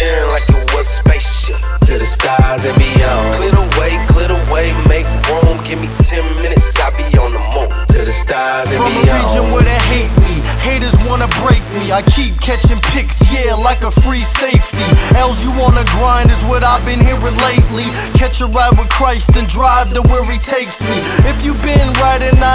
steering like it was a spaceship. To the stars and beyond. Clear the way, make room. Give me 10 minutes, I'll be on the moon. To the stars and From beyond. a region where they hate me, haters wanna break me. I keep catching pics, yeah, like a free safety. L's you on the grind is what I've been hearing lately. Catch a ride with Christ and drive to where he takes me. If you been riding